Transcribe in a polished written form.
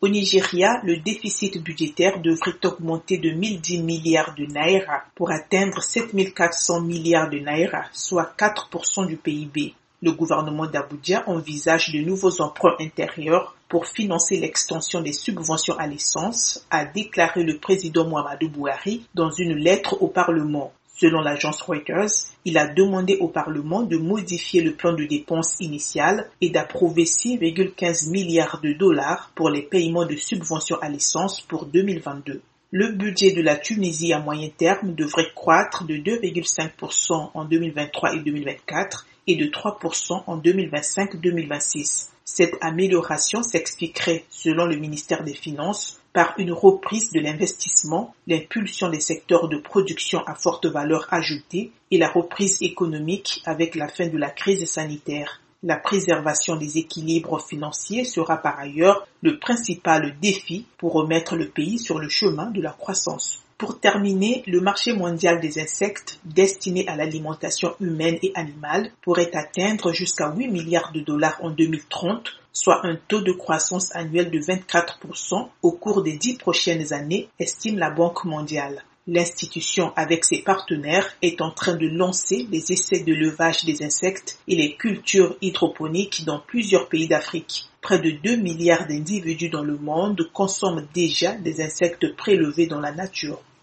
Au Nigeria, le déficit budgétaire devrait augmenter de 1010 milliards de naira pour atteindre 7400 milliards de naira, soit 4% du PIB. Le gouvernement d'Abuja envisage de nouveaux emprunts intérieurs pour financer l'extension des subventions à l'essence, a déclaré le président Muhammadu Buhari dans une lettre au Parlement. Selon l'agence Reuters, il a demandé au Parlement de modifier le plan de dépenses initial et d'approuver 6,15 milliards de dollars pour les paiements de subventions à l'essence pour 2022. Le budget de la Tunisie à moyen terme devrait croître de 2,5% en 2023 et 2024 et de 3% en 2025-2026. Cette amélioration s'expliquerait, selon le ministère des Finances, par une reprise de l'investissement, l'impulsion des secteurs de production à forte valeur ajoutée et la reprise économique avec la fin de la crise sanitaire. La préservation des équilibres financiers sera par ailleurs le principal défi pour remettre le pays sur le chemin de la croissance. Pour terminer, le marché mondial des insectes destinés à l'alimentation humaine et animale pourrait atteindre jusqu'à 8 milliards de dollars en 2030, soit un taux de croissance annuel de 24% au cours des 10 prochaines années, estime la Banque mondiale. L'institution, avec ses partenaires, est en train de lancer les essais de levage des insectes et les cultures hydroponiques dans plusieurs pays d'Afrique. Près de 2 milliards d'individus dans le monde consomment déjà des insectes prélevés dans la nature.